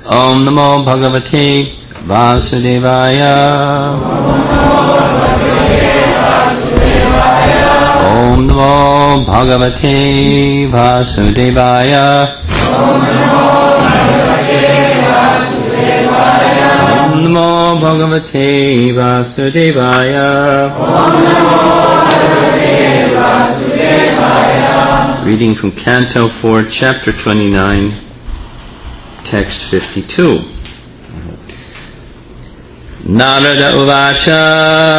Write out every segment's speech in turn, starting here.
Om Namo Bhagavate Vasudevaya. Om Namo Bhagavate Vasudevaya. Om Namo Bhagavate Vasudevaya. Reading from Canto 4, Chapter 29, Text 52. Narada Uvacha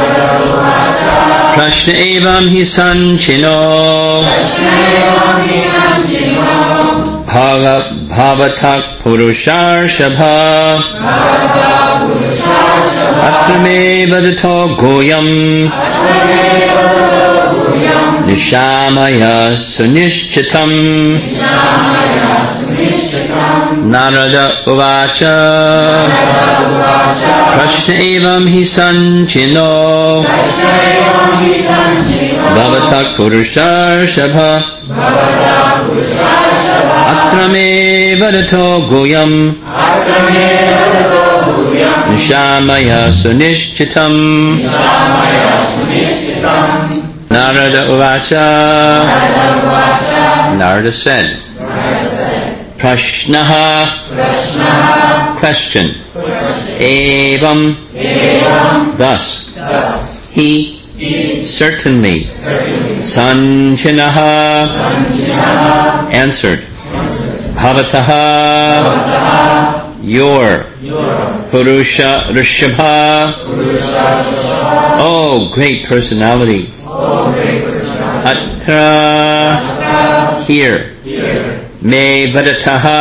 Prashna evam hi sanchino Bhavatak Purusharshabha Atrame Vadato Goyam Nishamaya Sunishchitam. Narada Uvacha Prashna evam hi sanchino Bhavatak Purusharshabha Atrame Vadato Goyam Nishamaya Sunishchitam. Narada Uvacha. Narada said, Prashnaha, question, evam, thus, he, certainly, sanchinaha, answered, bhavataha, your, purusha rishabha, oh great personality, atra, here, me vadataha,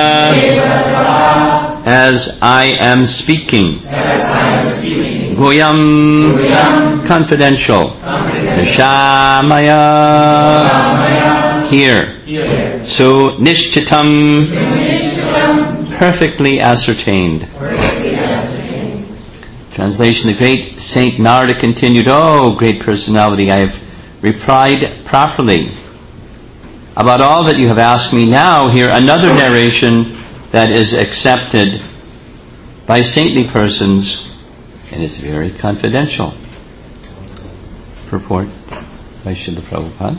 as I am speaking, goyam, confidential, nishamaya, here, so nishchitam, perfectly ascertained. Translation: the great Saint Narada continued, oh great personality, I have replied properly about all that you have asked me. Now hear another narration that is accepted by saintly persons and is very confidential. Purport by Srila Prabhupada.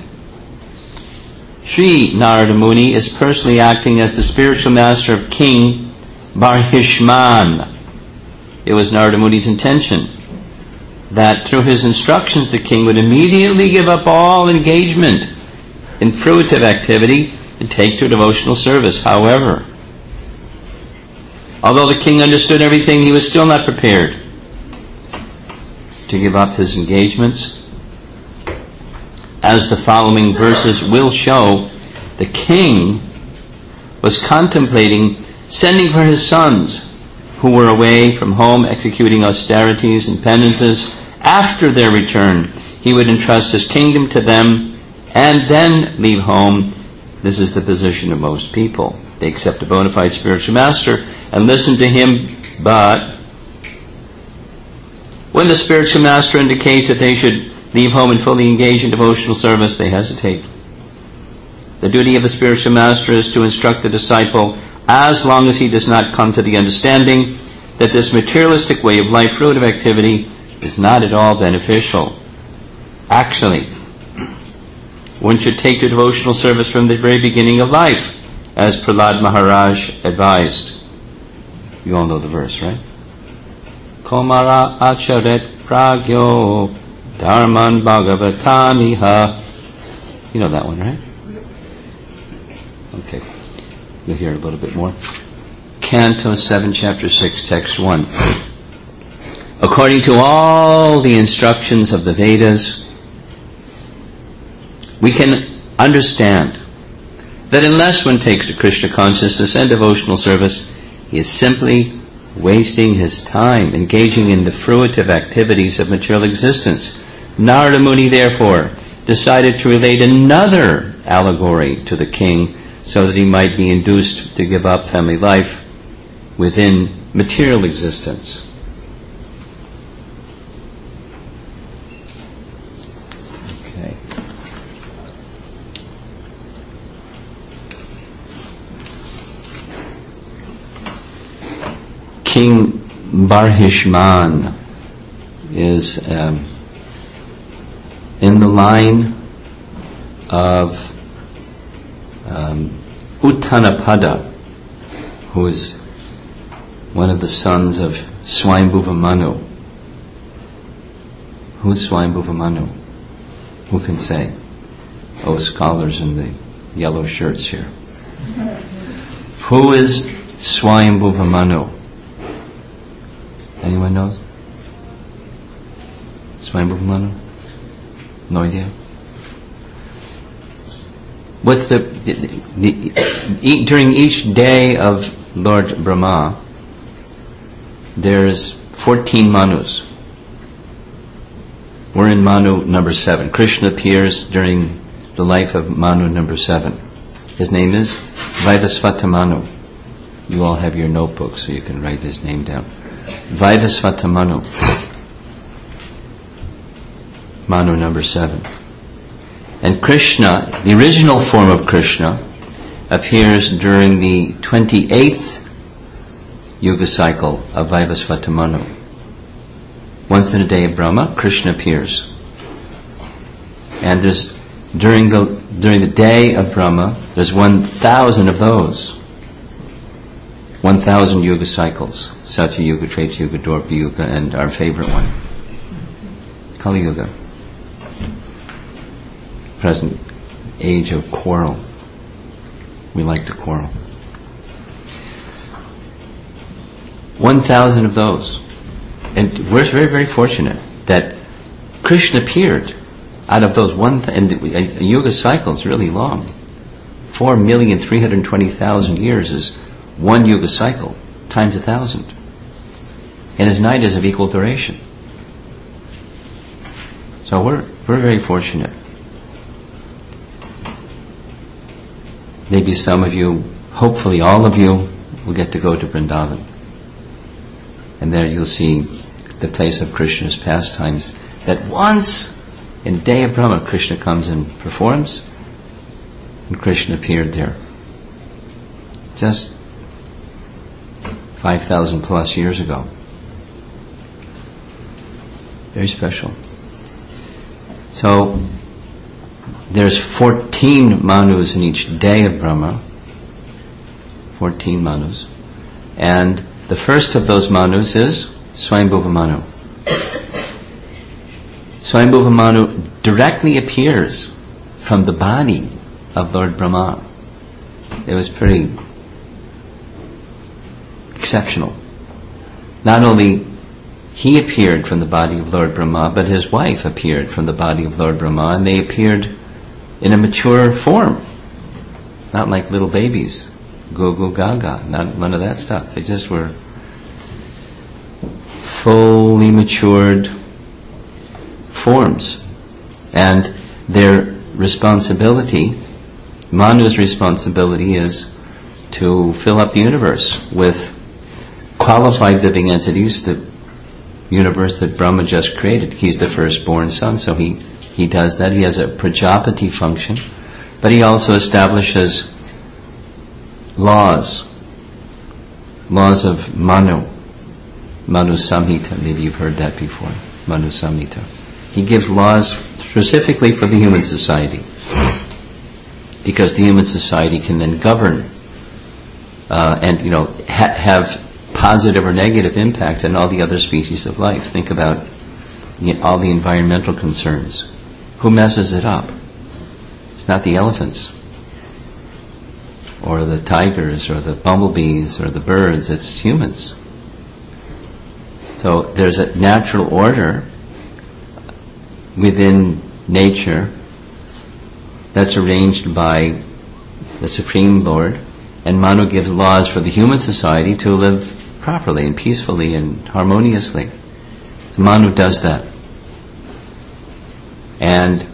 Sri Narada Muni is personally acting as the spiritual master of King Barhishman. It was Narada Muni's intention that through his instructions the king would immediately give up all engagement in fruitive activity and take to devotional service. However, although the king understood everything, he was still not prepared to give up his engagements. As the following verses will show, the king was contemplating sending for his sons who were away from home executing austerities and penances. After their return, he would entrust his kingdom to them and then leave home. This is the position of most people. They accept a bona fide spiritual master and listen to him, but when the spiritual master indicates that they should leave home and fully engage in devotional service, they hesitate. The duty of the spiritual master is to instruct the disciple as long as he does not come to the understanding that this materialistic way of life, fruitive activity, is not at all beneficial. Actually, one should take to devotional service from the very beginning of life, as Prahlad Maharaj advised. You all know the verse, right? Komara acharet pragyo dharman bhagavataniha. You know that one, right? Okay. You'll hear a little bit more. Canto 7, Chapter 6, Text 1. According to all the instructions of the Vedas, we can understand that unless one takes to Krishna consciousness and devotional service, he is simply wasting his time engaging in the fruitive activities of material existence. Narada Muni, therefore, decided to relate another allegory to the king so that he might be induced to give up family life within material existence. Okay. King Barhishman is in the line of Uttanapada, who is one of the sons of Swayambhuva Manu. Who's Swayambhuva Manu? Who can say? Oh, scholars in the yellow shirts here. Who is Swayambhuva Manu? Anyone knows? Swayambhuva Manu? No idea? What's during each day of Lord Brahma, there's 14 Manus. We're in Manu number 7. Krishna appears during the life of Manu number 7. His name is Vaivasvata Manu. You all have your notebooks so you can write his name down. Vaivasvata Manu. Manu number 7. And Krishna, the original form of Krishna, appears during the 28th Yuga cycle of Vaivasvata Manu. Once in a day of Brahma, Krishna appears. And there's during the day of Brahma, there's 1,000 of those. 1,000 Yuga cycles. Satya Yuga, Treta Yuga, Dwapara Yuga, and our favorite one, Kali Yuga. Present age of quarrel. We like to quarrel. 1,000 of those. And we're very, very fortunate that Krishna appeared out of those and a Yuga cycle is really long. 4,320,000 years is one Yuga cycle times 1,000. And his night is of equal duration. So we're very fortunate. Maybe some of you, hopefully all of you, will get to go to Vrindavan. And there you'll see the place of Krishna's pastimes, that once in the day of Brahma, Krishna comes and performs, and Krishna appeared there. Just 5,000 plus years ago. Very special. So, there's 14 Manus in each day of Brahma. 14 Manus. And the first of those Manus is Swayambhuva Manu. Swayambhuva Manu directly appears from the body of Lord Brahma. It was pretty exceptional. Not only he appeared from the body of Lord Brahma, but his wife appeared from the body of Lord Brahma, and they appeared in a mature form. Not like little babies. Go, go, gaga. Not none of that stuff. They just were fully matured forms. And their responsibility, Manu's responsibility, is to fill up the universe with qualified living entities, the universe that Brahma just created. He's the firstborn son, so he does that. He has a Prajapati function, but he also establishes laws of Manu Samhita. Maybe you've heard that before. Manu Samhita. He gives laws specifically for the human society, because the human society can then govern and have positive or negative impact on all the other species of life. Think about all the environmental concerns. Who messes it up? It's not the elephants, or the tigers, or the bumblebees, or the birds. It's humans. So there's a natural order within nature that's arranged by the Supreme Lord, and Manu gives laws for the human society to live properly and peacefully and harmoniously. So Manu does that. And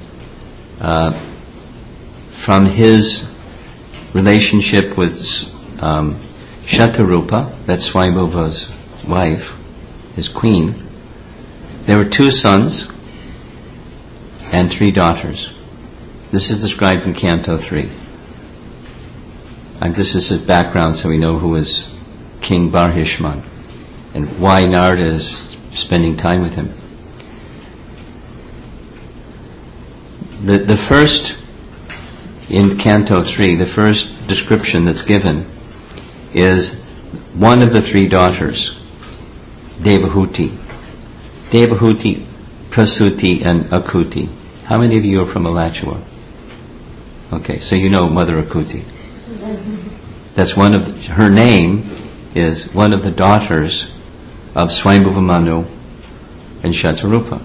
from his relationship with Shatarupa, that's Swayambhuva's wife, his queen, there were 2 sons and 3 daughters. This is described in Canto 3. And this is his background, so we know who is King Barhishman. and why Narada is spending time with him. The first, in Canto 3, the first description that's given is one of the three daughters, Devahuti. Devahuti, Prasuti, and Akuti. How many of you are from Alachua? Okay, so you know Mother Akuti. That's one of, her name is one of the daughters of Swayambhuva Manu and Shatarupa.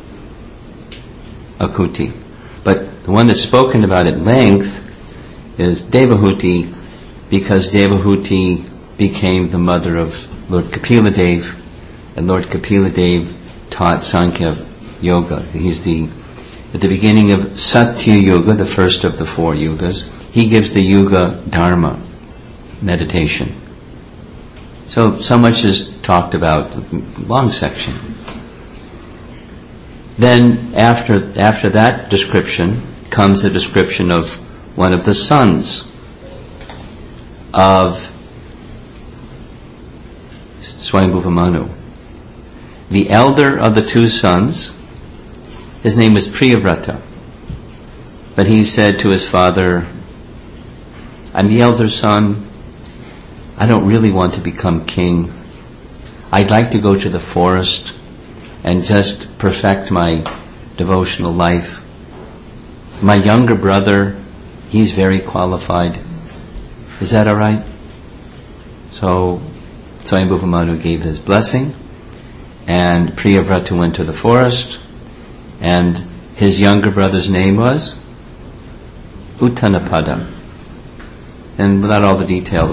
Akuti. But the one that's spoken about at length is Devahuti, because Devahuti became the mother of Lord Kapila Dev, and Lord Kapila Dev taught Sankhya Yoga. He's at the beginning of Satya Yoga, the first of the 4 yugas, he gives the Yuga Dharma, meditation. So much is talked about, long section. Then after that description comes a description of one of the sons of Swayambhuva Manu. The elder of the 2 sons, his name was Priyavrata. But he said to his father, I'm the elder son, I don't really want to become king. I'd like to go to the forest and just perfect my devotional life. My younger brother, he's very qualified. Is that all right? So Swayambhuva Manu gave his blessing, and Priyavrata went to the forest, and his younger brother's name was Uttanapada. And without all the detail,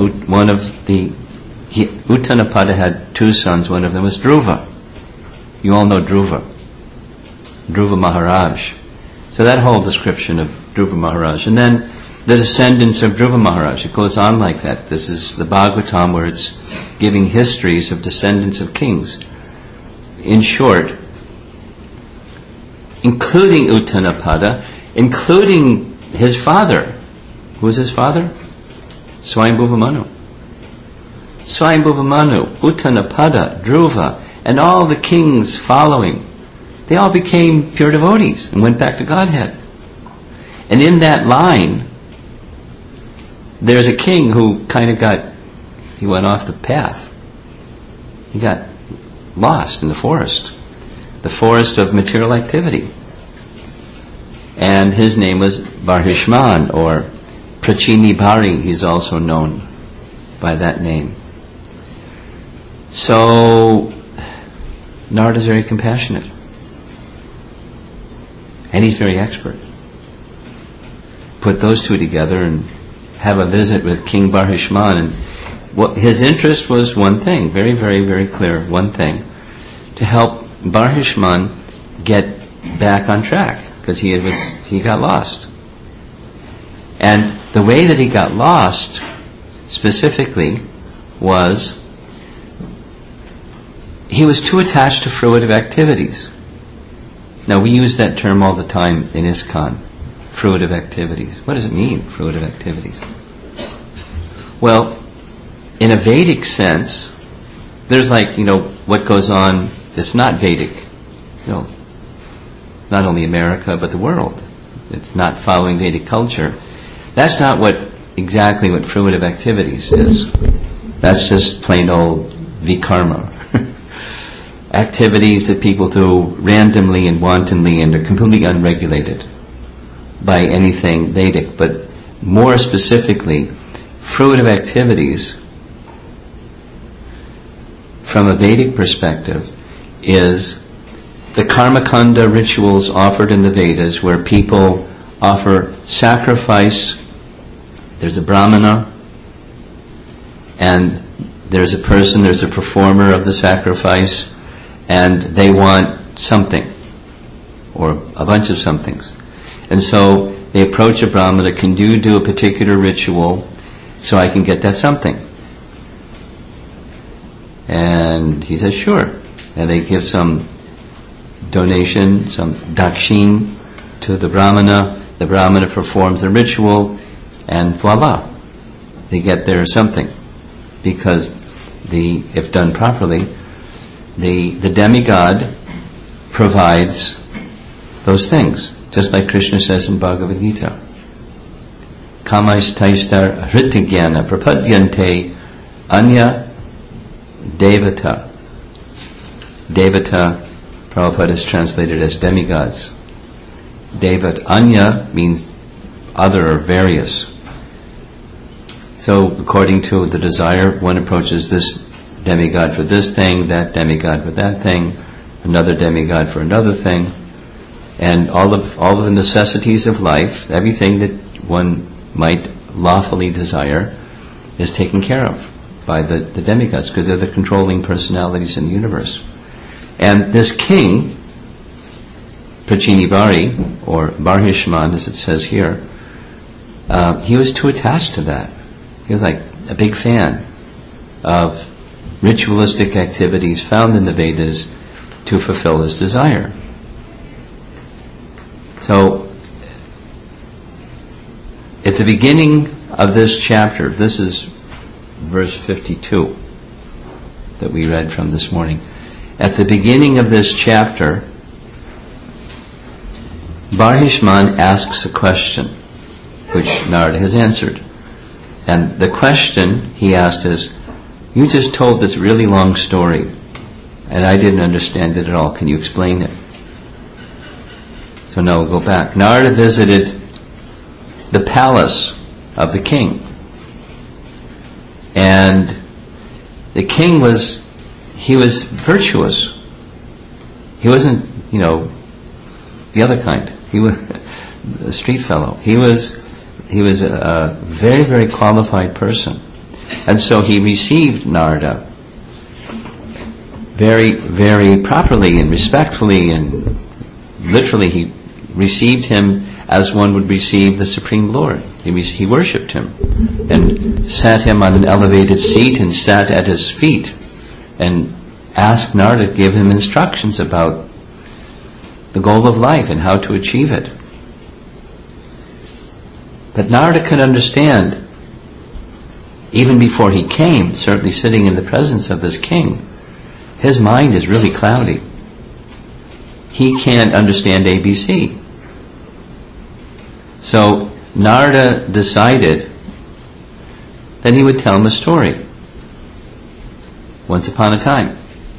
Uttanapada had 2 sons, one of them was Dhruva. You all know Dhruva Maharaj. So that whole description of Dhruva Maharaj. And then the descendants of Dhruva Maharaj. It goes on like that. This is the Bhagavatam, where it's giving histories of descendants of kings. In short, including Uttanapada, including his father. Who was his father? Swayambhuva Manu. Swayambhuva Manu, Uttanapada, Dhruva, and all the kings following, they all became pure devotees and went back to Godhead. And in that line, there's a king who he went off the path. He got lost in the forest of material activity. And his name was Barhishman, or Prachini Bhari, he's also known by that name. So Narada is very compassionate, and he's very expert. Put those 2 together and have a visit with King Barhishman, and what his interest was one thing, very, very, very clear, one thing, to help Barhishman get back on track, because he got lost. And the way that he got lost specifically was he was too attached to fruitive activities. Now, we use that term all the time in ISKCON, fruitive activities. What does it mean, fruitive activities? Well, in a Vedic sense, there's what goes on that's not Vedic. Not only America, but the world. It's not following Vedic culture. That's not exactly what fruitive activities is. That's just plain old vikarma. Activities that people do randomly and wantonly and are completely unregulated by anything Vedic. But more specifically, fruitive activities from a Vedic perspective is the karmakanda rituals offered in the Vedas, where people offer sacrifice. There's a brahmana, and there's a performer of the sacrifice, and they want something, or a bunch of somethings. And so they approach a brahmana, can you do a particular ritual so I can get that something? And he says, sure. And they give some donation, some dakshin to the brahmana performs the ritual, and voila, they get their something. Because if done properly, the demigod provides those things, just like Krishna says in Bhagavad Gita. Kamaistaishtar hritagyana prapadyante anya devata. Devata, Prabhupada has translated as demigods. Devat, anya means other or various. So according to the desire, one approaches this demigod for this thing, that demigod for that thing, another demigod for another thing, and all of the necessities of life, everything that one might lawfully desire, is taken care of by the demigods, because they're the controlling personalities in the universe. And this king, Prachini-bari, or Barhishman as it says here, he was too attached to that. He was like a big fan of ritualistic activities found in the Vedas to fulfill his desire. So, at the beginning of this chapter, this is verse 52 that we read from this morning. At the beginning of this chapter, Barhishman asks a question, which Narada has answered. And the question he asked is, you just told this really long story, and I didn't understand it at all. Can you explain it? So now we'll go back. Narada visited the palace of the king. And the king was virtuous. He wasn't, the other kind. He was a street fellow. He was a very, very qualified person. And so he received Narada very, very properly and respectfully, and literally he received him as one would receive the Supreme Lord. He worshipped him and sat him on an elevated seat and sat at his feet and asked Narada to give him instructions about the goal of life and how to achieve it. But Narada could understand, even before he came, certainly sitting in the presence of this king, his mind is really cloudy. He can't understand ABC. So Narada decided that he would tell him a story. Once upon a time.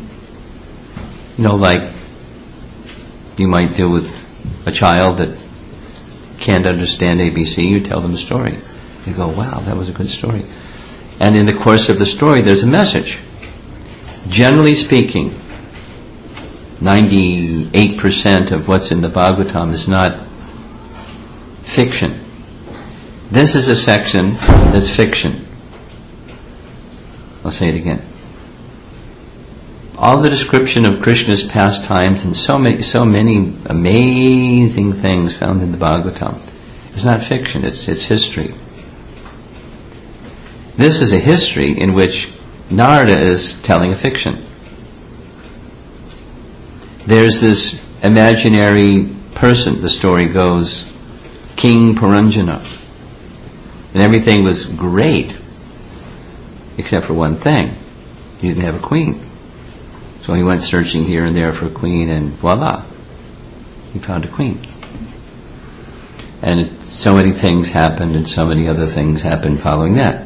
Like you might do with a child that can't understand ABC, you tell them a story. They go, wow, that was a good story. And in the course of the story, there's a message. Generally speaking, 98% of what's in the Bhagavatam is not fiction. This is a section that's fiction. I'll say it again. All the description of Krishna's pastimes and so many amazing things found in the Bhagavatam is not fiction, it's history. This is a history in which Narada is telling a fiction. There's this imaginary person, the story goes, King Puranjana. And everything was great, except for one thing. He didn't have a queen. So he went searching here and there for a queen, and voila, he found a queen. And so many things happened, and so many other things happened following that.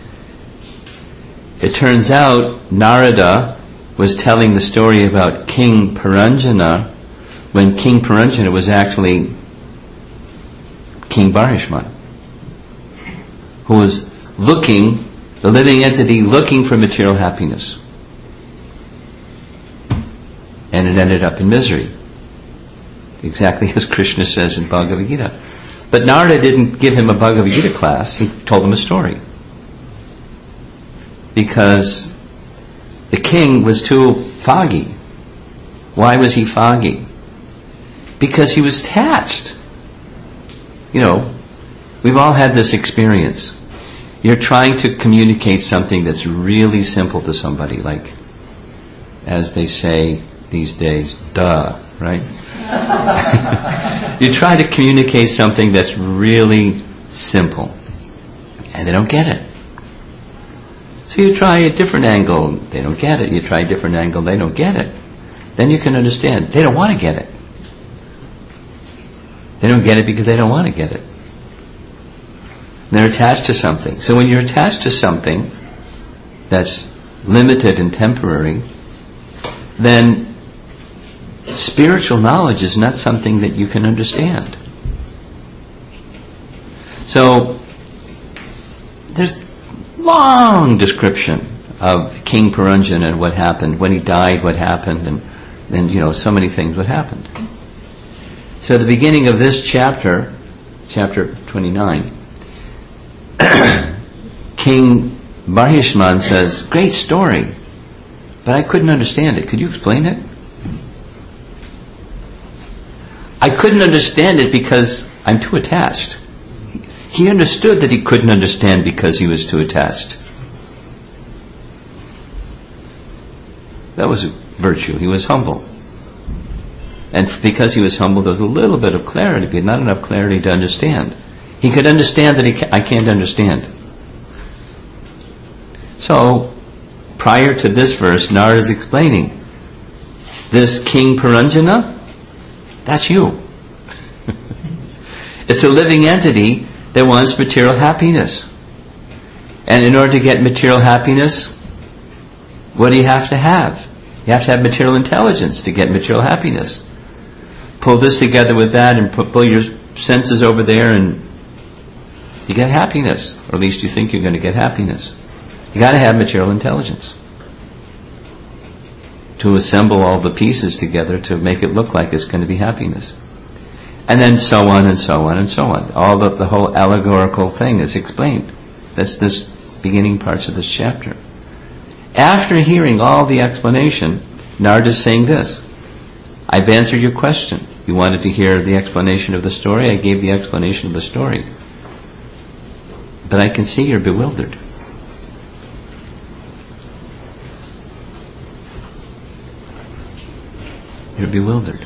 It turns out Narada was telling the story about King Puranjana when King Puranjana was actually King Barhishman, who was the living entity looking for material happiness. And it ended up in misery. Exactly as Krishna says in Bhagavad Gita. But Narada didn't give him a Bhagavad Gita class, he told him a story. Because the king was too foggy. Why was he foggy? Because he was attached. We've all had this experience. You're trying to communicate something that's really simple to somebody, like, as they say these days, duh, right? You try to communicate something that's really simple, and they don't get it. So you try a different angle, they don't get it. You try a different angle, they don't get it. Then you can understand. They don't want to get it. They don't get it because they don't want to get it. They're attached to something. So when you're attached to something that's limited and temporary, then spiritual knowledge is not something that you can understand. So there's long description of King Puranjana and what happened. When he died, what happened, and so many things what happened. So the beginning of this chapter, chapter 29, King Barhishman says, great story, but I couldn't understand it. Could you explain it? I couldn't understand it because I'm too attached. He understood that he couldn't understand because he was too attached. That was a virtue. He was humble. And because he was humble, there was a little bit of clarity, but not enough clarity to understand. He could understand that I can't understand. So, prior to this verse, Narada is explaining, this King Puranjana, that's you. It's a living entity that wants material happiness. And in order to get material happiness, what do you have to have? You have to have material intelligence to get material happiness. Pull this together with that and pull your senses over there and you get happiness. Or at least you think you're going to get happiness. You got to have material intelligence to assemble all the pieces together to make it look like it's going to be happiness. And then so on and so on and so on. All the whole allegorical thing is explained. That's this beginning parts of this chapter. After hearing all the explanation, Narada is saying this. I've answered your question. You wanted to hear the explanation of the story? I gave the explanation of the story. But I can see you're bewildered. You're bewildered.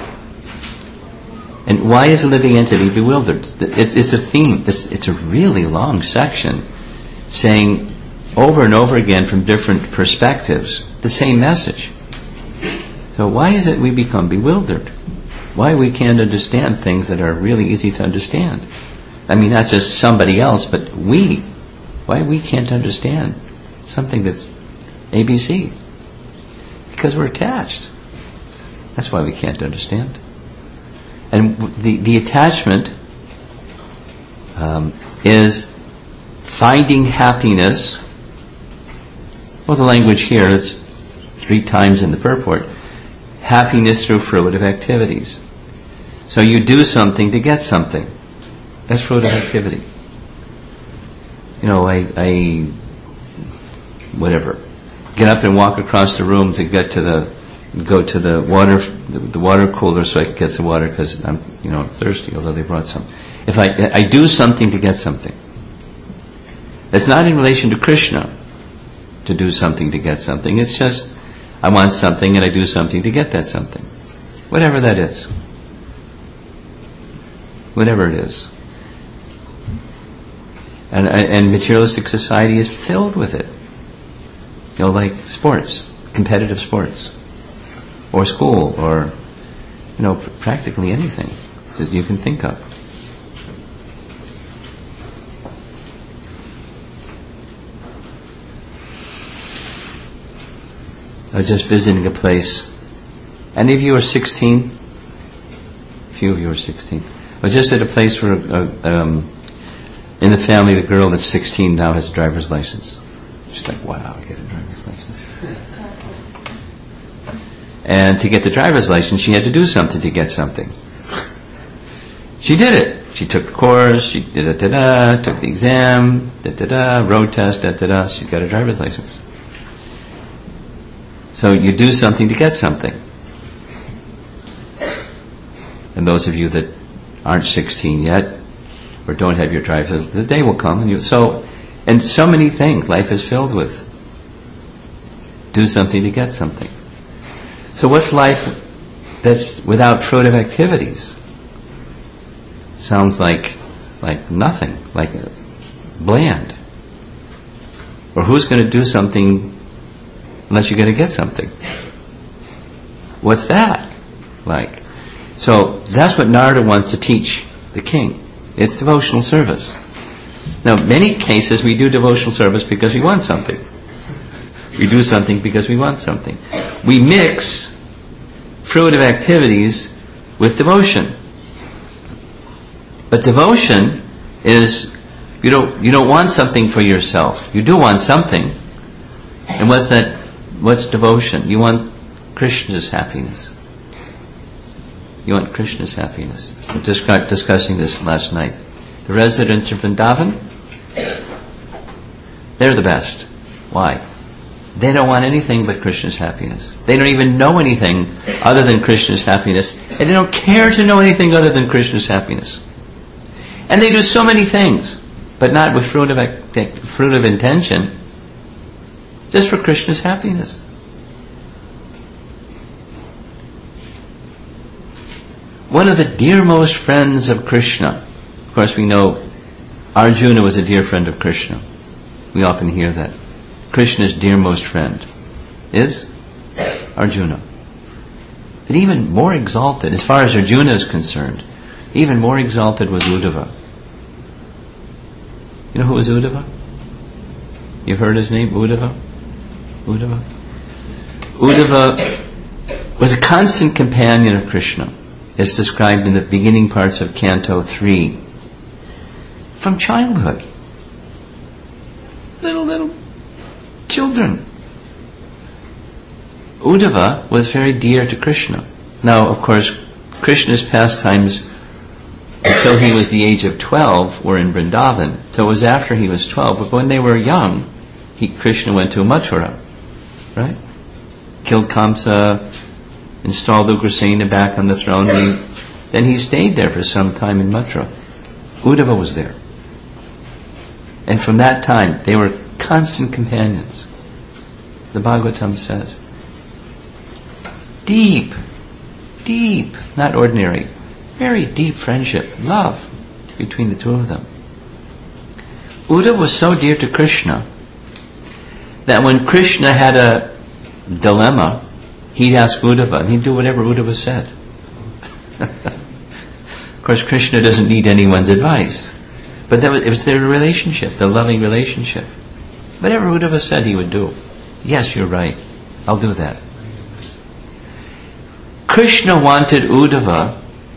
And why is a living entity bewildered? It's a theme. It's a really long section saying over and over again from different perspectives the same message. So why is it we become bewildered? Why we can't understand things that are really easy to understand? I mean, not just somebody else, but we. Why we can't understand something that's ABC? Because we're attached. That's why we can't understand. And the attachment is finding happiness. Well, the language here, it's 3 times in the purport. Happiness through fruitive activities. So you do something to get something. That's fruitive activity. I whatever. Get up and walk across the room to go to the water cooler so I can get some water because I'm thirsty, although they brought some. If I do something to get something. It's not in relation to Krishna to do something to get something. It's just I want something and I do something to get that something. Whatever that is. Whatever it is. And materialistic society is filled with it. Like sports, competitive sports. Or school, or practically anything that you can think of. I was just visiting a place. Any of you are 16? A few of you are 16. I was just at a place where in the family the girl that's 16 now has a driver's license. She's like, wow, I get a driver's license. And to get the driver's license, she had to do something to get something. She did it. She took the course, she took the exam, road test, she's got a driver's license. So you do something to get something. And those of you that aren't 16 yet, or don't have your driver's license, the day will come and so many things life is filled with. Do something to get something. So what's life that's without fruitive activities? Sounds like nothing, like bland. Or who's going to do something unless you're going to get something? What's that like? So that's what Narada wants to teach the king. It's devotional service. Now, many cases we do devotional service because we want something. We do something because we want something. We mix fruitive activities with devotion. But devotion is, you don't want something for yourself. You do want something. And what's that? What's devotion? You want Krishna's happiness. You want Krishna's happiness. We just got discussing this last night. The residents of Vrindavan, they're the best. Why? They don't want anything but Krishna's happiness. They don't even know anything other than Krishna's happiness. And they don't care to know anything other than Krishna's happiness. And they do so many things, but not with fruitive intention, just for Krishna's happiness. One of the dearmost friends of Krishna, of course we know Arjuna was a dear friend of Krishna. We often hear that. Krishna's dearmost friend is Arjuna. But even more exalted, as far as Arjuna is concerned, even more exalted was Uddhava. You know who was Uddhava? You've heard his name, Uddhava? Uddhava was a constant companion of Krishna, as described in the beginning parts of Canto 3. From childhood. Little children. Uddhava was very dear to Krishna. Now, of course, Krishna's pastimes until he was the age of 12 were in Vrindavan. So it was after he was 12. But when they were young, Krishna went to Mathura, right? Killed Kamsa, installed Ugrasena back on the throne. Then he stayed there for some time in Mathura. Uddhava was there. And from that time, they were constant companions. The Bhagavatam says, deep, not ordinary, very deep friendship, love between the two of them. Uddhava was so dear to Krishna that when Krishna had a dilemma, he'd ask Uddhava, and he'd do whatever Uddhava said. Of course, Krishna doesn't need anyone's advice. But it was their relationship, the loving relationship. Whatever Uddhava said, he would do. Yes, you're right. I'll do that. Krishna wanted Uddhava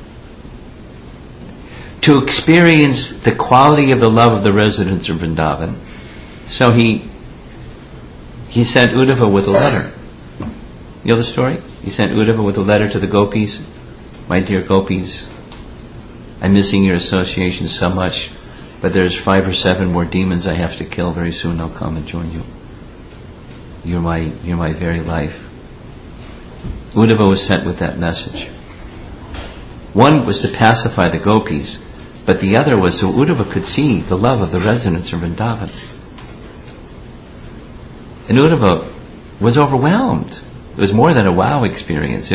to experience the quality of the love of the residents of Vrindavan. So he sent Uddhava with a letter. You know the story? He sent Uddhava with a letter to the gopis. My dear gopis, I'm missing your association so much, but there's 5 or 7 more demons I have to kill. Very soon I'll come and join you. You're my very life. Uddhava was sent with that message. One was to pacify the gopis, but the other was so Uddhava could see the love of the residents of Vrindavan. And Uddhava was overwhelmed. It was more than a wow experience.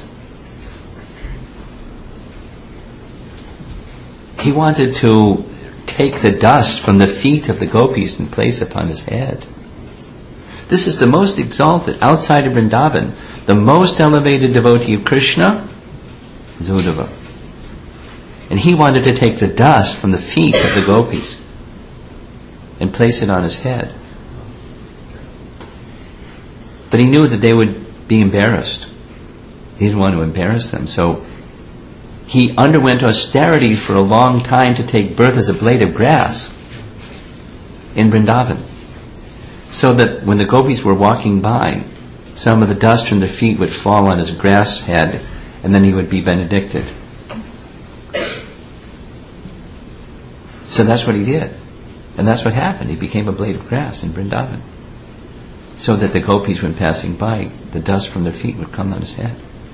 He wanted to take the dust from the feet of the gopis and place upon his head. This is the most exalted, outside of Vrindavan, the most elevated devotee of Krishna is Uddhava. And he wanted to take the dust from the feet of the gopis and place it on his head. But he knew that they would be embarrassed. He didn't want to embarrass them. So he underwent austerity for a long time to take birth as a blade of grass in Vrindavan. So that when the gopis were walking by, some of the dust from their feet would fall on his grass head, and then he would be benedicted. So that's what he did. And that's what happened. He became a blade of grass in Vrindavan. So that the gopis, when passing by, the dust from their feet would come on his head.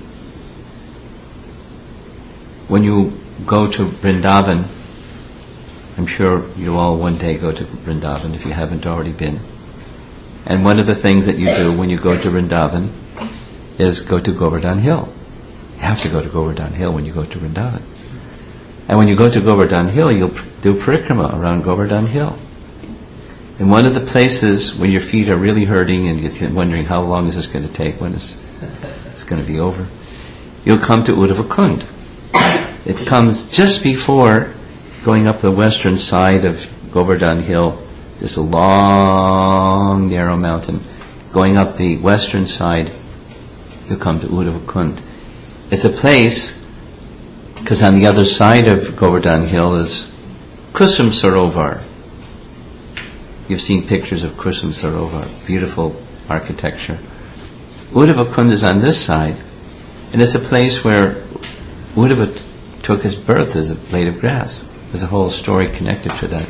When you go to Vrindavan, I'm sure you'll all one day go to Vrindavan if you haven't already been. And one of the things that you do when you go to Vrindavan is go to Govardhan Hill. You have to go to Govardhan Hill when you go to Vrindavan. And when you go to Govardhan Hill, you'll do parikrama around Govardhan Hill. And one of the places when your feet are really hurting and you're wondering how long is this going to take, when is it's going to be over, you'll come to Uddhava Kund. It comes just before going up the western side of Govardhan Hill. There's a long, narrow mountain. Going up the western side, you'll come to Uddhava Kund. It's a place, because on the other side of Govardhan Hill is Kusum Sarovar. You've seen pictures of Kusum Sarovar, beautiful architecture. Uddhava Kund is on this side, and it's a place where Uddhava took his birth as a blade of grass. There's a whole story connected to that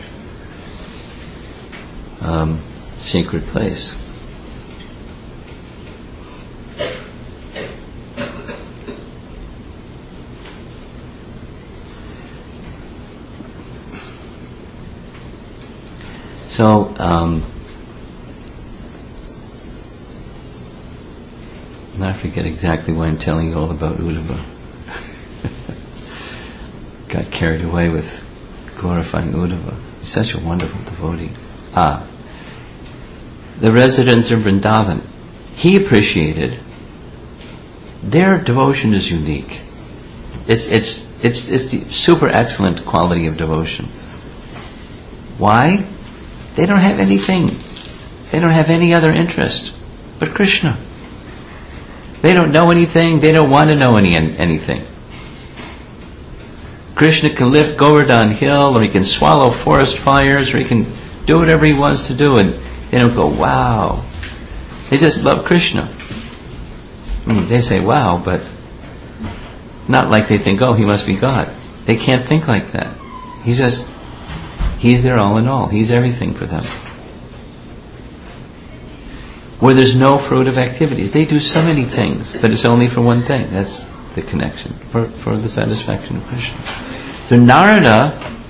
sacred place. So, I forget exactly why I'm telling you all about Uddhava. Got carried away with glorifying Uddhava. He's such a wonderful devotee. The residents of Vrindavan, he appreciated their devotion is unique. It's the super excellent quality of devotion. Why? They don't have anything. They don't have any other interest but Krishna. They don't know anything. They don't want to know anything. Krishna can lift Govardhan Hill, or he can swallow forest fires, or he can do whatever he wants to do, and they don't go, wow. They just love Krishna. They say, wow, but not like they think, oh, he must be God. They can't think like that. He's their all in all. He's everything for them. Where there's no fruitive activities. They do so many things, but it's only for one thing. That's the connection, for the satisfaction of Krishna. So Narada,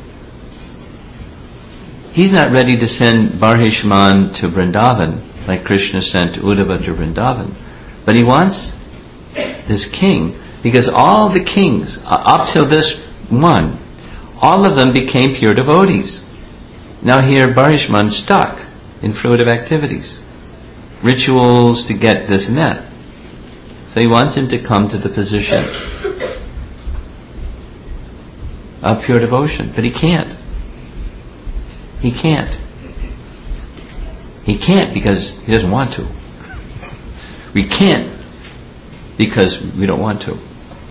he's not ready to send Barhishman to Vrindavan like Krishna sent Uddhava to Vrindavan. But he wants this king, because all the kings, up till this one, all of them became pure devotees. Now here Barhishman's stuck in fruitive activities, rituals to get this and that. So he wants him to come to the position of pure devotion. But he can't. He can't. He can't because he doesn't want to. We can't because we don't want to.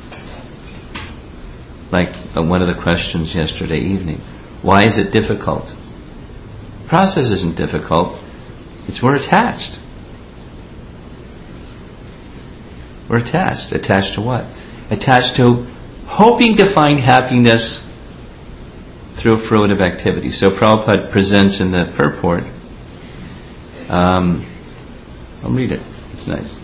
Like one of the questions yesterday evening. Why is it difficult? The process isn't difficult. It's we're attached. We're attached. Attached to what? Attached to hoping to find happiness through fruitive activity. So Prabhupada presents in the purport. I'll read it. It's nice.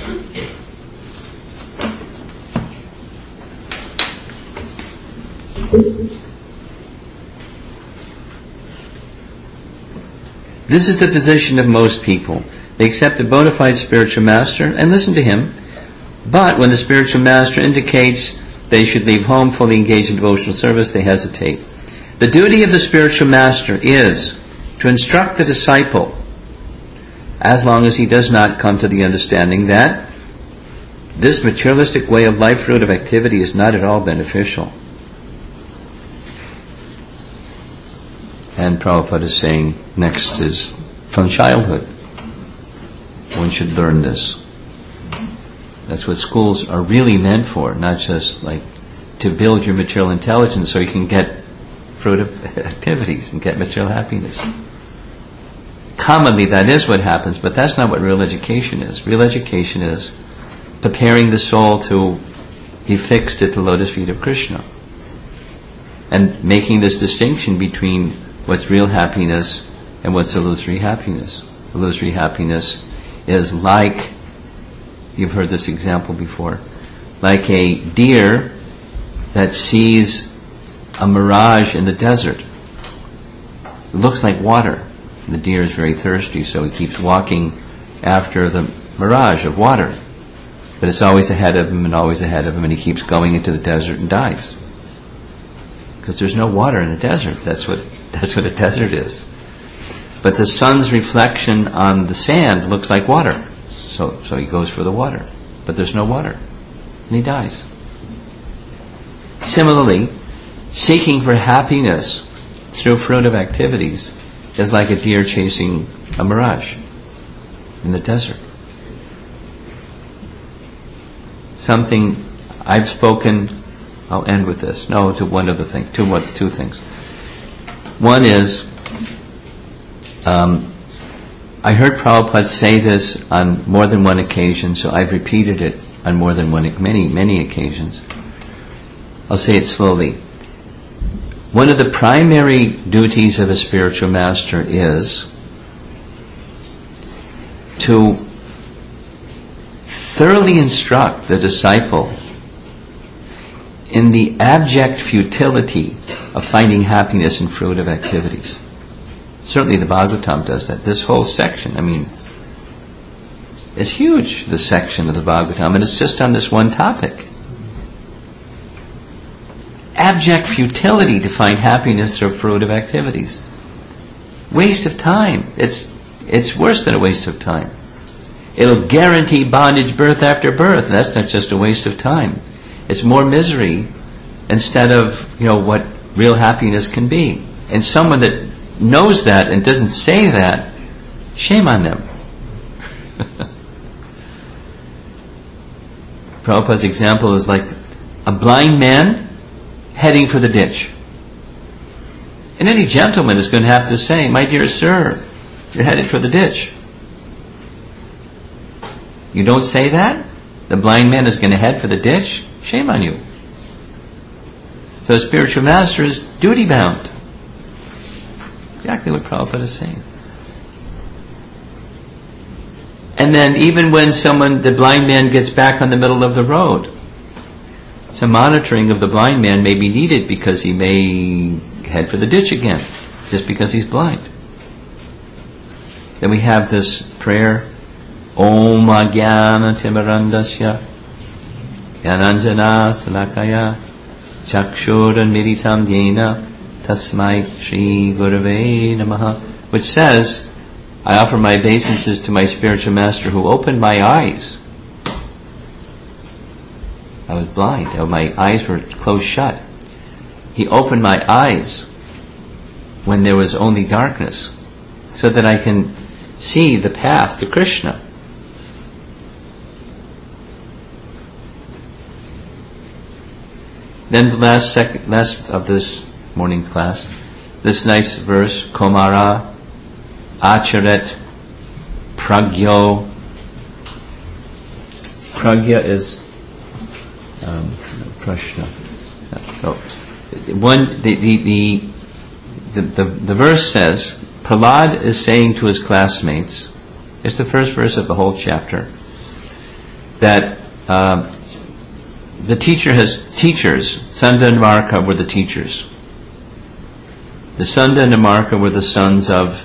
This is the position of most people. They accept a bona fide spiritual master and listen to him. But when the spiritual master indicates they should leave home fully engaged in devotional service, they hesitate. The duty of the spiritual master is to instruct the disciple, as long as he does not come to the understanding that this materialistic way of life, fruitive activity, is not at all beneficial. And Prabhupada is saying, next is from childhood. One should learn this. That's what schools are really meant for, not just like to build your material intelligence so you can get fruitive activities and get material happiness. Commonly that is what happens, but that's not what real education is. Real education is preparing the soul to be fixed at the lotus feet of Krishna. And making this distinction between what's real happiness and what's illusory happiness. Illusory happiness is like, you've heard this example before, like a deer that sees a mirage in the desert. It looks like water. The deer is very thirsty, so he keeps walking after the mirage of water. But it's always ahead of him and always ahead of him, and he keeps going into the desert and dies. Because there's no water in the desert. That's what a desert is. But the sun's reflection on the sand looks like water. So he goes for the water. But there's no water. And he dies. Similarly, seeking for happiness through fruitive activities is like a deer chasing a mirage in the desert. Something I've spoken, I'll end with this. No, to one other thing. Two things. One is, I heard Prabhupada say this on more than one occasion, so I've repeated it on more than many occasions. I'll say it slowly. One of the primary duties of a spiritual master is to thoroughly instruct the disciple in the abject futility of finding happiness in fruitive activities. Certainly the Bhagavatam does that. This whole section, it's huge, this section of the Bhagavatam, and it's just on this one topic. Abject futility to find happiness through fruitive activities. Waste of time. It's worse than a waste of time. It'll guarantee bondage birth after birth, and that's not just a waste of time. It's more misery instead of, what real happiness can be. And someone that knows that and doesn't say that, shame on them. Prabhupada's example is like a blind man heading for the ditch. And any gentleman is going to have to say, my dear sir, you're headed for the ditch. You don't say that? The blind man is going to head for the ditch? Shame on you. So a spiritual master is duty bound. Exactly what Prabhupada is saying. And then even when the blind man gets back on the middle of the road, some monitoring of the blind man may be needed because he may head for the ditch again, just because he's blind. Then we have this prayer, Om Ajnana Timirandasya Gyananjana Salakaya Chakshura Miritam Yena Tasmai Shri Gurave Namaha, which says, I offer my obeisances to my spiritual master who opened my eyes. I was blind. My eyes were closed shut. He opened my eyes when there was only darkness so that I can see the path to Krishna. Then the last of this morning class, this nice verse, Komara Acharet Pragyo. Pragya is Prashna. The verse says, Prahlad is saying to his classmates, it's the first verse of the whole chapter, that the teacher has teachers. Sanda and Marka were the teachers. The Sanda and the Marka were the sons of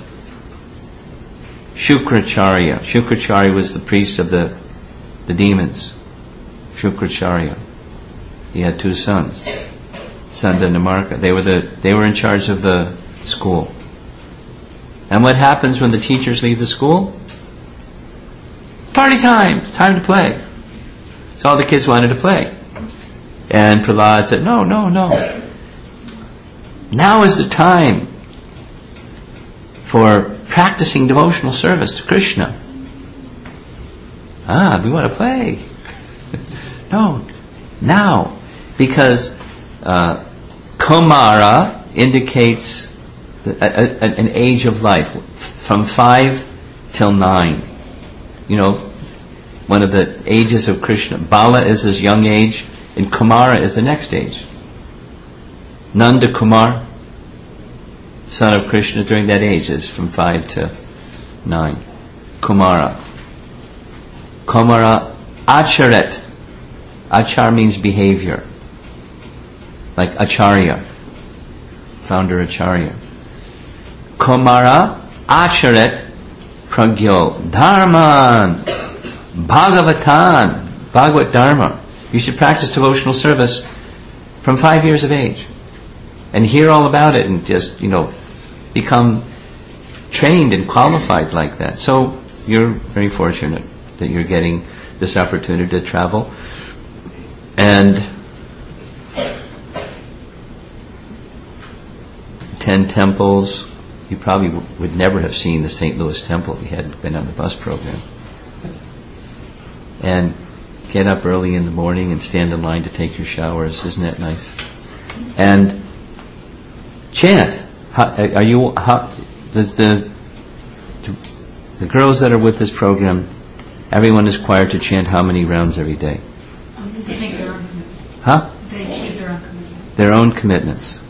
Shukracharya. Shukracharya was the priest of the demons. Shukracharya. He had two sons, Sanda and Marka. They were in charge of the school. And what happens when the teachers leave the school? Party time! Time to play. So all the kids wanted to play. And Prahlad said, no. Now is the time for practicing devotional service to Krishna. We want to play. No, now. Because Komara indicates an age of life, from 5 till 9. One of the ages of Krishna. Bala is his young age, and Kumara is the next age. Nanda Kumar, son of Krishna, during that age is from 5 to 9. Kumara. Kumara Acharet. Achar means behavior. Like Acharya. Founder Acharya. Kumara Acharet Pragyo Dharman Bhagavatan Bhagavad Dharma. You should practice devotional service from 5 years of age and hear all about it and just, become trained and qualified like that. So you're very fortunate that you're getting this opportunity to travel. And 10 temples. You probably would never have seen the St. Louis Temple if you hadn't been on the bus program. And get up early in the morning and stand in line to take your showers. Isn't that nice? And chant. Does the girls that are with this program, everyone is required to chant how many rounds every day? They make their own commitments. Huh? They choose their own commitments. Their own commitments.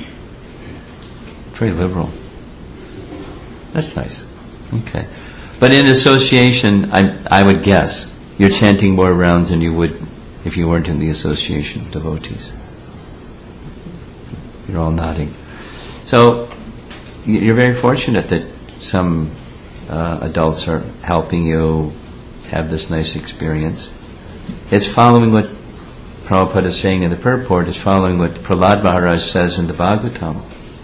Very liberal. That's nice. Okay. But in association, I would guess, you're chanting more rounds than you would if you weren't in the association of devotees. You're all nodding. So, you're very fortunate that some adults are helping you have this nice experience. It's following what Prabhupada is saying in the purport, it's following what Prahlad Maharaj says in the Bhagavatam.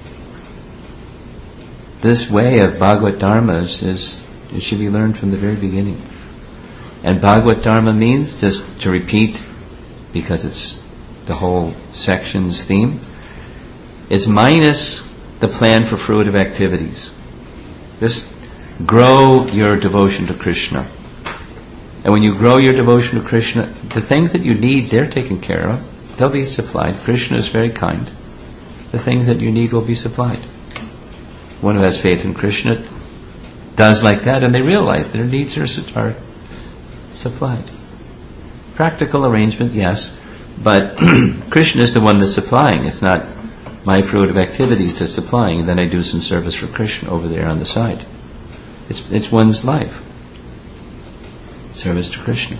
This way of Bhagavad Dharma it should be learned from the very beginning. And Bhagavad Dharma means, just to repeat, because it's the whole section's theme, it's minus the plan for fruitive activities. Just grow your devotion to Krishna. And when you grow your devotion to Krishna, the things that you need, they're taken care of. They'll be supplied. Krishna is very kind. The things that you need will be supplied. One who has faith in Krishna does like that, and they realize their needs are supplied. Practical arrangement, yes, but Krishna is the one that's supplying. It's not my fruitive activities that's supplying, and then I do some service for Krishna over there on the side. It's one's life. Service to Krishna.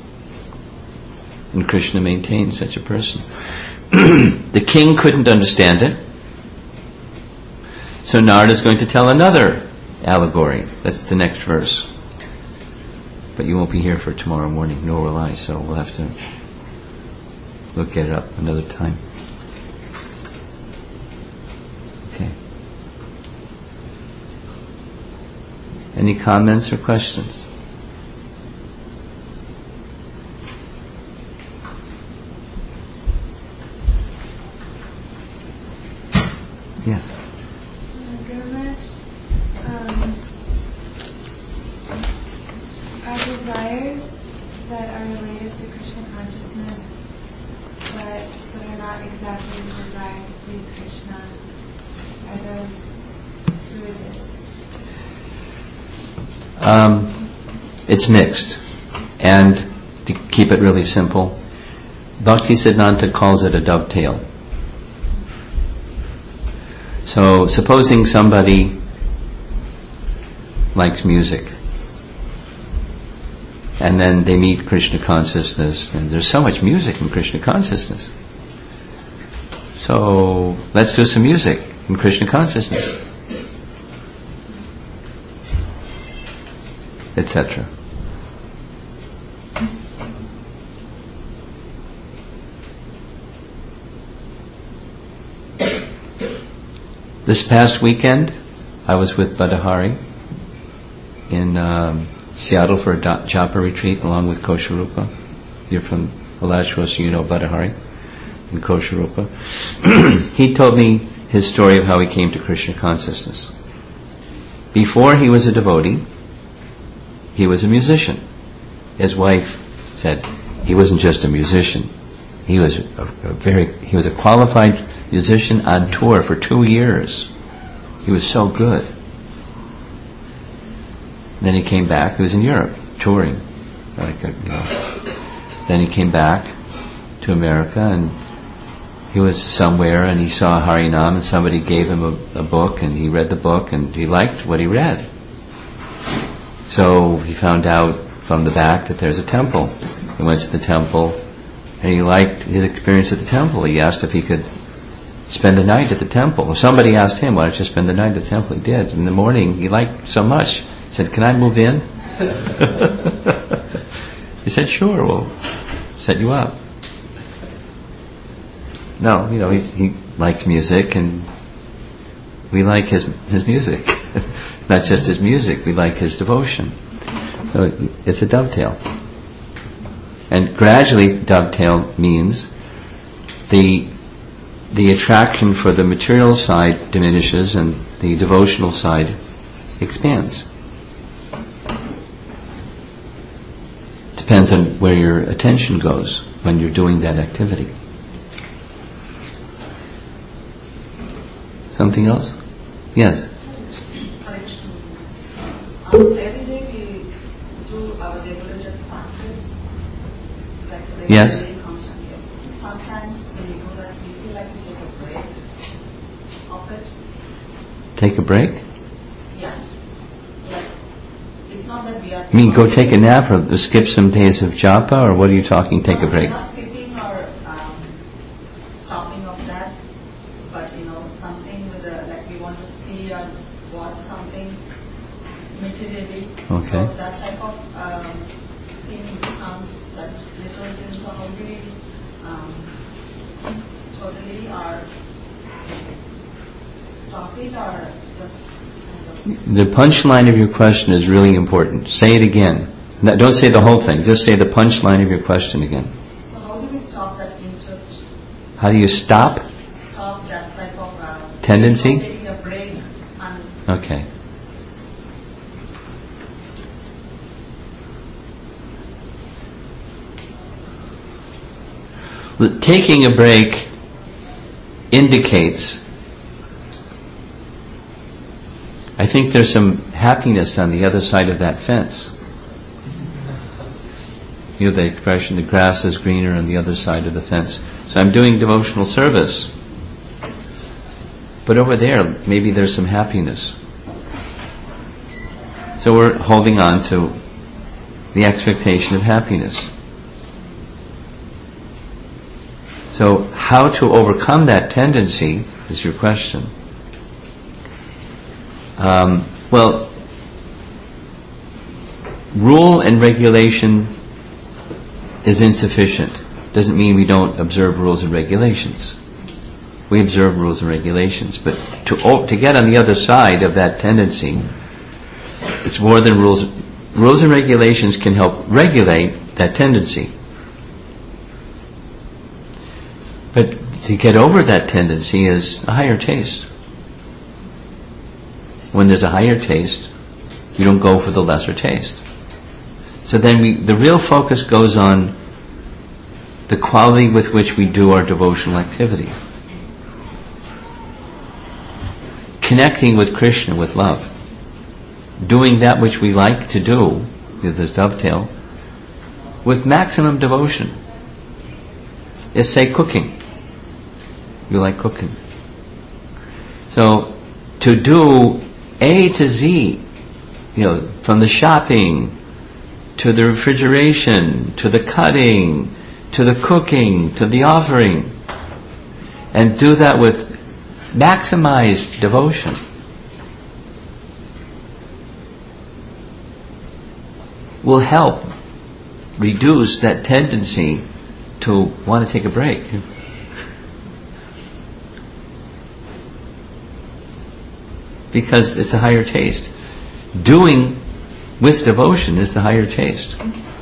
And Krishna maintains such a person. The king couldn't understand it. So Narada is going to tell another allegory. That's the next verse. But you won't be here for tomorrow morning, nor will I, so we'll have to look at it up another time. Okay. Any comments or questions? Yes. Are desires that are related to Krishna consciousness but are not exactly the desire to please Krishna, are those fruitive? It's mixed. And to keep it really simple, Bhaktisiddhanta calls it a dovetail. So supposing somebody likes music, and then they meet Krishna consciousness, and there's so much music in Krishna consciousness. So let's do some music in Krishna consciousness, etc. This past weekend, I was with Badahari in Seattle for a japa retreat along with Kosharupa. You're from Alashwa, so you know Badahari and Kosharupa. He told me his story of how he came to Krishna consciousness. Before he was a devotee, he was a musician. His wife said he wasn't just a musician. He was a qualified musician on tour for 2 years. He was so good. Then he came back. He was in Europe touring. Then he came back to America, and he was somewhere, and he saw Harinam, and somebody gave him a book, and he read the book, and he liked what he read. So he found out from the back that there's a temple. He went to the temple, and he liked his experience at the temple. He asked if he could spend the night at the temple. Or somebody asked him, why don't you spend the night at the temple? He did. In the morning, he liked so much. He said, can I move in? He said, sure, we'll set you up. No, he liked music, and we like his music. not just his music, we like his devotion. So it's a dovetail. And gradually dovetail means the attraction for the material side diminishes and the devotional side expands. Depends on where your attention goes when you're doing that activity. Something else? Yes. Every day we do our regular practice, like Yes. very constantly. Sometimes when we do that, we feel like we take a break of it. Take a break? Yeah. Like, it's not that we are... You mean go take a nap or skip some days of japa, or what are you talking, take a break? We're not skipping or stopping of that, but something with like we want to see or watch something materially. Okay. So that type of thing becomes that little things are already totally or stop it or just kind of... The punchline of your question is really important. Say it again. No, don't say the whole thing. Just say the punchline of your question again. So how do we stop that interest? How do you stop? Stop that type of Tendency? taking a break and Okay. Well, taking a break indicates, I think there's some happiness on the other side of that fence. You know the expression, the grass is greener on the other side of the fence. So I'm doing devotional service. But over there, maybe there's some happiness. So we're holding on to the expectation of happiness. So how to overcome that tendency is your question. Well, rule and regulation is insufficient. Doesn't mean we don't observe rules and regulations. We observe rules and regulations, but to get on the other side of that tendency, it's more than rules. Rules and regulations can help regulate that tendency. But to get over that tendency is a higher taste. When there's a higher taste, you don't go for the lesser taste. So then the real focus goes on the quality with which we do our devotional activity. Connecting with Krishna with love. Doing that which we like to do, with this dovetail, with maximum devotion. Is say cooking. You like cooking. So to do A to Z, from the shopping, to the refrigeration, to the cutting, to the cooking, to the offering, and do that with maximized devotion, will help reduce that tendency to want to take a break. Because it's a higher taste. Doing with devotion is the higher taste.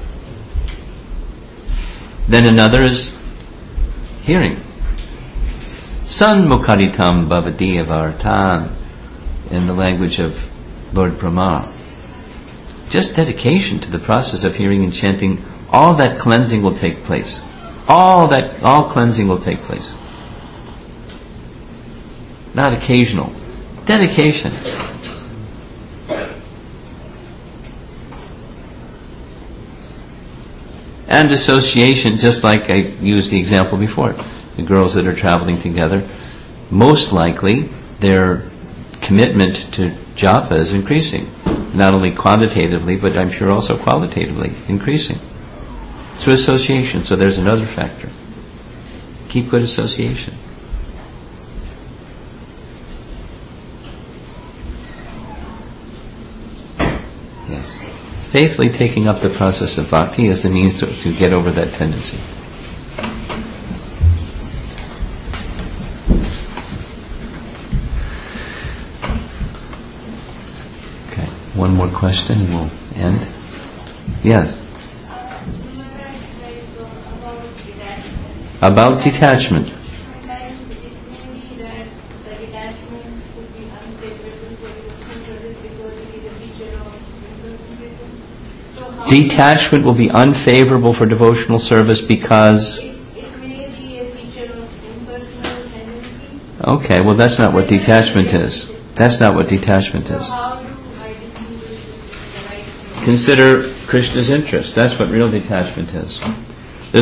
Then another is hearing. Sanmukharitam bhavati avartan, in the language of Lord Brahma. Just dedication to the process of hearing and chanting, all that cleansing will take place. All cleansing will take place. Not occasional. Dedication. And association, just like I used the example before. The girls that are traveling together, most likely their commitment to japa is increasing. Not only quantitatively, but I'm sure also qualitatively increasing. Through association, so there's another factor. Keep good association. Faithfully taking up the process of bhakti as the means to get over that tendency. one more question and we'll end. Yes. About detachment. Sometimes it may be that the detachment could be unfavorable for devotional service because it is a feature of impersonalism. So how Detachment will be unfavorable for devotional service because... it may be a feature of impersonal tendency. Okay, well that's not what detachment is. That's not what detachment So is. how do I distinguish the right thing? Consider Krishna's interest. That's what real detachment is. There's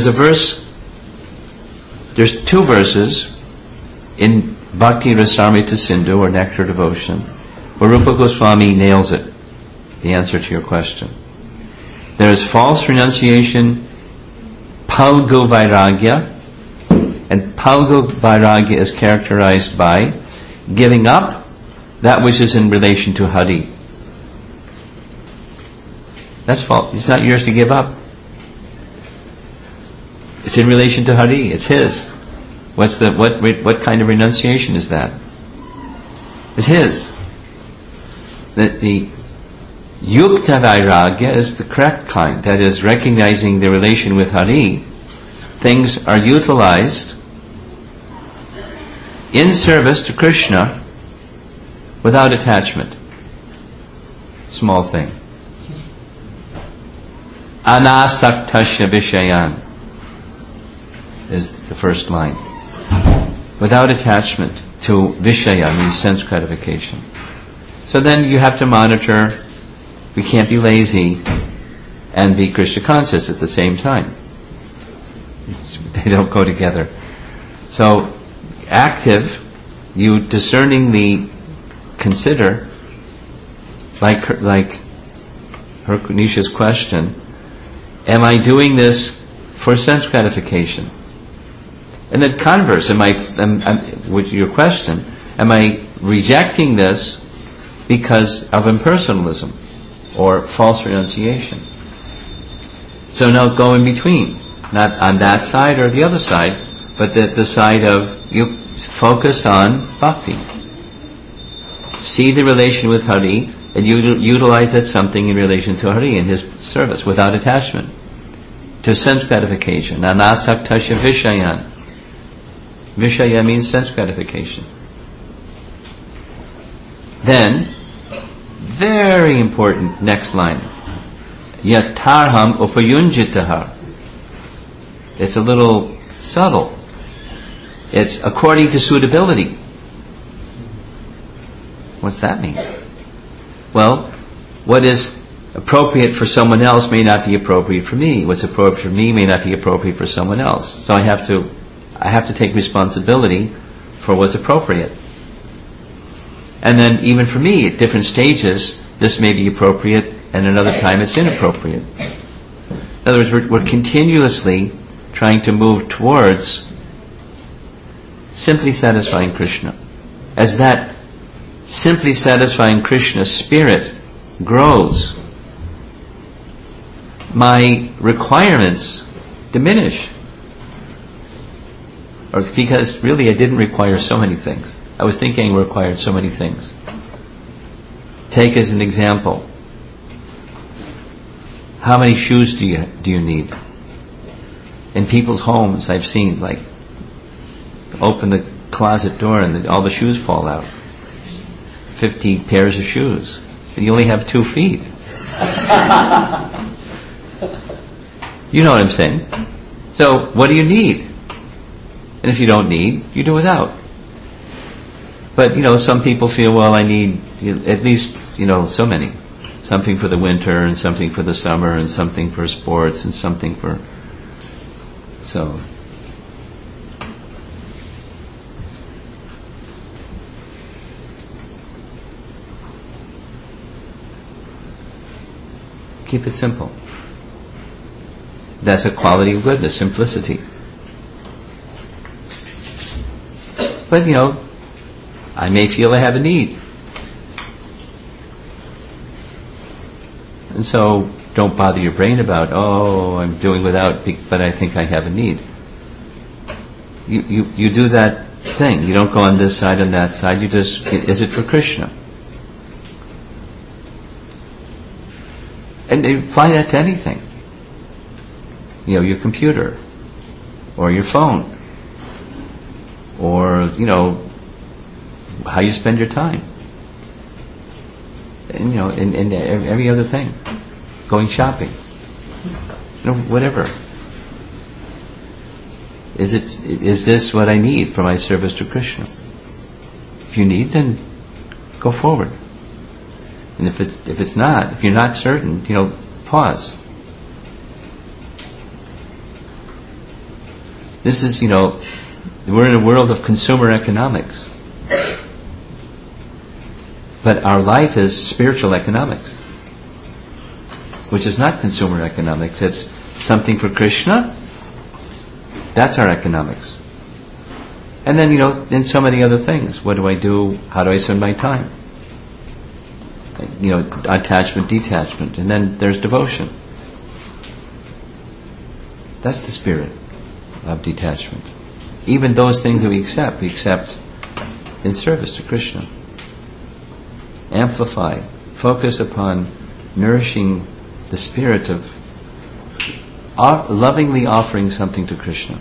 two verses in Bhakti Rasamrita Sindhu or Nectar Devotion where Rupa Goswami nails it, the answer to your question. There is false renunciation, Palgu Vairagya, and Palgu Vairagya is characterized by giving up that which is in relation to Hari. That's false. It's not yours to give up. It's in relation to Hari. It's his. What kind of renunciation is that? It's his. The Yukta Vairagya is the correct kind. That is, recognizing the relation with Hari. Things are utilized in service to Krishna without attachment. Small thing. Anasaktasya Vishayan is the first line. Without attachment to Vishaya, means sense gratification. So then you have to monitor, we can't be lazy and be Krishna conscious at the same time. They don't go together. So active, you discerningly consider, like Nisha's question, am I doing this for sense gratification? And then converse, with your question, am I rejecting this because of impersonalism or false renunciation? So now go in between, not on that side or the other side, but the side of you focus on bhakti. See the relation with Hari and utilize that something in relation to Hari in his service without attachment to sense gratification. Anasaktasya Vishayan. Vishaya means sense gratification. Then, very important next line. Yatarham upayunjitahar. It's a little subtle. It's according to suitability. What's that mean? Well, what is appropriate for someone else may not be appropriate for me. What's appropriate for me may not be appropriate for someone else. So I have to take responsibility for what's appropriate. And then even for me, at different stages, this may be appropriate and another time it's inappropriate. In other words, we're continuously trying to move towards simply satisfying Krishna. As that simply satisfying Krishna spirit grows, my requirements diminish. Or because really I didn't require so many things. I was thinking I required so many things. Take as an example, how many shoes do you need? In people's homes I've seen, like, open the closet door and all the shoes fall out. 50 pairs of shoes. But you only have 2 feet. You know what I'm saying? So, what do you need? And if you don't need, you do without. But, some people feel, well, I need at least, so many. Something for the winter, and something for the summer, and something for sports, and something for... So... Keep it simple. That's a quality of goodness, simplicity. But, I may feel I have a need. And so, don't bother your brain about, I'm doing without, but I think I have a need. You do that thing. You don't go on this side and that side. You just, is it for Krishna? And apply that to anything. Your computer, or your phone, or, how you spend your time. And, and every other thing. Going shopping. Whatever. Is this what I need for my service to Krishna? If you need, then go forward. And if it's not, if you're not certain, pause. This is, we're in a world of consumer economics. But our life is spiritual economics, which is not consumer economics. It's something for Krishna. That's our economics. And then, in so many other things. What do I do? How do I spend my time? Attachment, detachment. And then there's devotion. That's the spirit of detachment. Even those things that we accept in service to Krishna. Amplify. Focus upon nourishing the spirit of lovingly offering something to Krishna.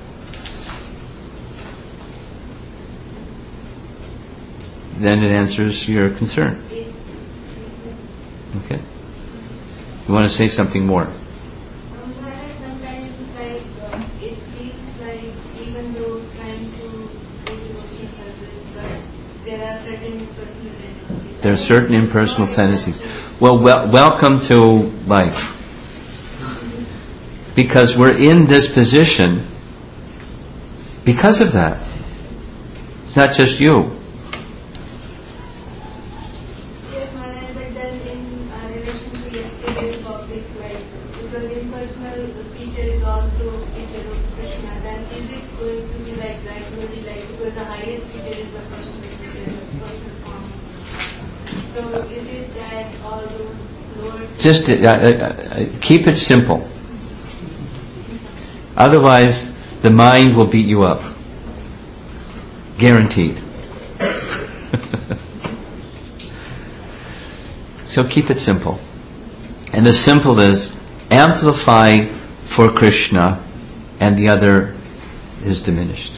Then it answers your concern. Okay? You want to say something more? Sometimes it feels like even though trying to do devotional service, but there are certain impersonal tendencies. There are certain impersonal tendencies. Well, welcome to life. Because we're in this position because of that. It's not just you. Yes, Maharaj, but then in relation to yesterday's topic, because impersonal teacher is also teacher of Krishna, then is it going to be like gradually, because the highest teacher is the personal teacher, the personal form. So is it that all those lower... Just keep it simple. Otherwise, the mind will beat you up. Guaranteed. So keep it simple. And the simple is amplify for Krishna and the other is diminished.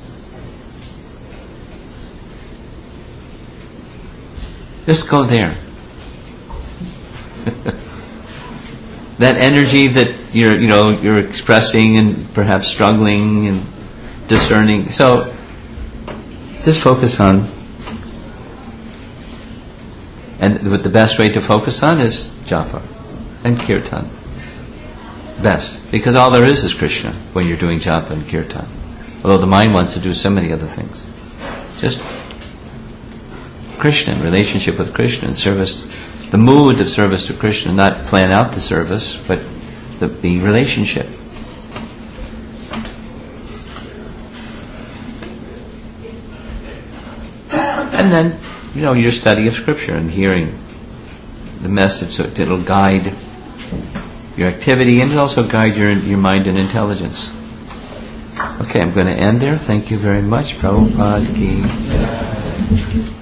Just go there. That energy that you're expressing and perhaps struggling and discerning. So just focus on, and the best way to focus on is japa and kirtan. Best, because all there is Krishna when you're doing japa and kirtan. Although the mind wants to do so many other things. Just Krishna, relationship with Krishna and service. The mood of service to Krishna, not plan out the service, but the relationship. And then, your study of Scripture and hearing the message, so it'll guide your activity and it'll also guide your mind and intelligence. Okay, I'm going to end there. Thank you very much. Prabhupada ki.